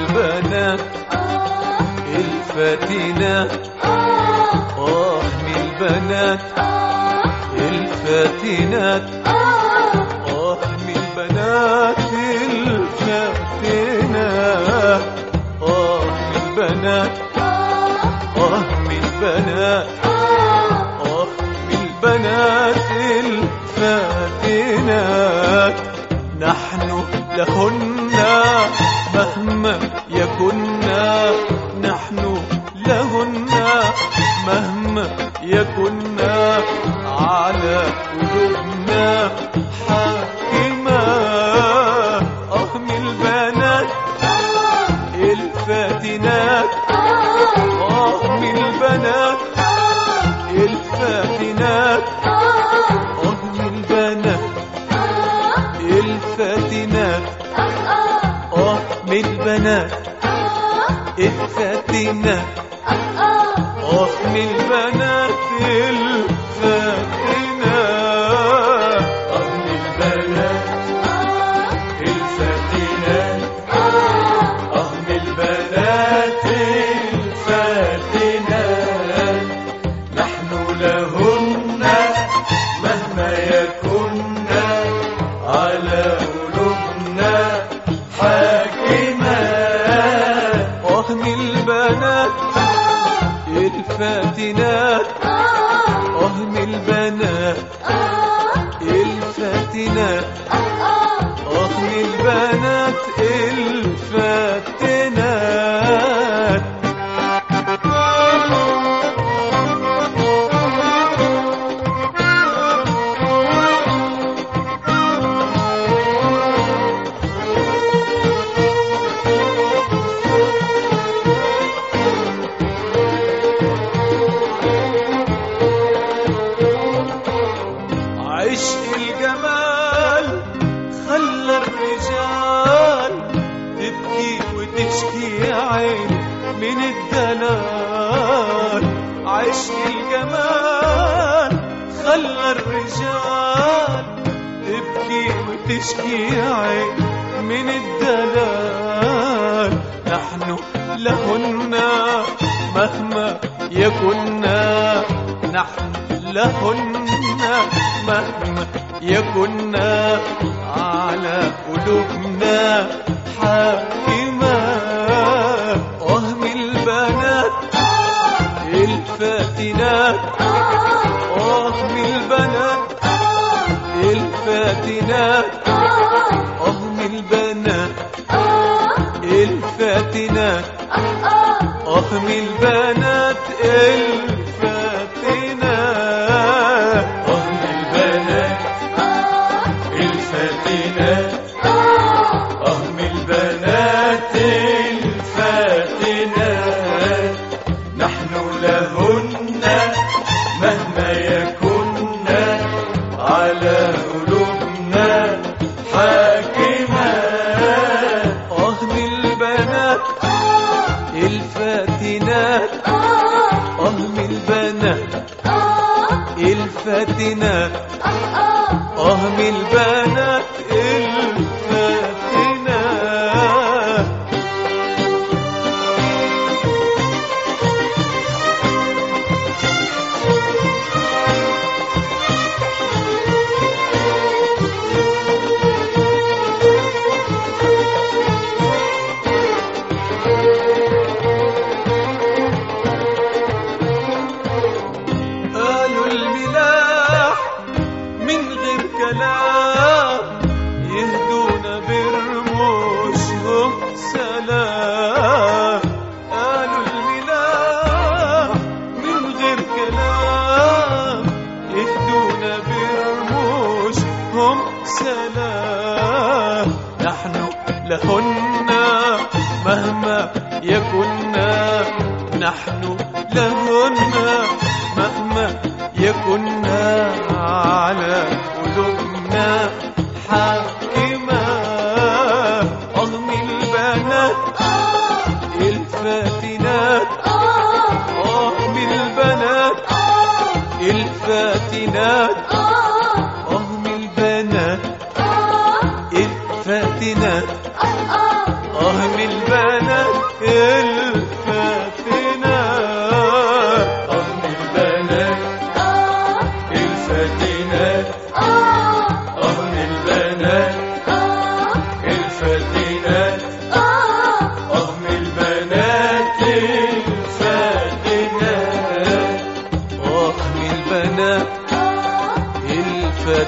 البنات الفاتنات من البنات الفاتنات من البنات الفاتنات من البنات من البنات من البنات الفاتنات نحن لهن مهما يكنا نحن لهن مهما يكنا على قلوبنا حاكما من البنات الفاتنات من البنات الفاتنات من البنات الفاتنات من البنات الفاتنات من البنات الفاتنات من البنات الفاتنات من البنات الفاتنات نحن لهن مهما يكنا على قلوبنا حاكما من البنات الفاتنات من البنات الفاتنات من البنات الفاتنات عشق الجمال خلى الرجال تبكي وتشكي عين من الدلال عشق الجمال خلى الرجال تبكي وتشكي عين من الدلال نحن لهن مهما يكنا نحن لهن مهما يكنا على قلوبنا حاكما من البنات الفاتنات من البنات الفاتنات من البنات الفاتنات من البنات الفاتنات من البنات الفاتنات من البنات الفاتنات نحن لهن مهما يكنا على قلوبنا حاكما من البنات الفاتنات من البنات الفاتنات من البنات الفاتنات قالوا الملاح من غير كلام يهدونا برموشهم سلام قالوا الملاح من غير كلام يهدونا برموشهم سلام نحن لهن مهما يكنا نحن لهن مهما يكنا على قلوبنا حاكما من البنات الفاتنات من البنات الفاتنات من البنات الفاتنات من البنات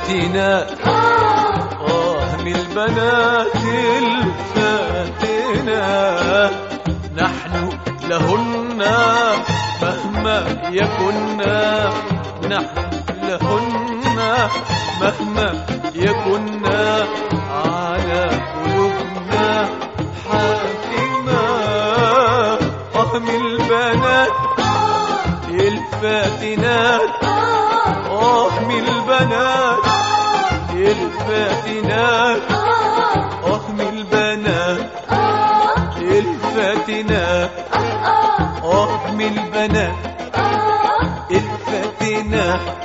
الفاتنات من البنات الفاتنات نحن لهن مهما يكن نحن لهن مهما يكن على قلوبنا حاكما من البنات الفاتنات من البنات الفاتنات من البنات الفاتنات من البنات الفاتنات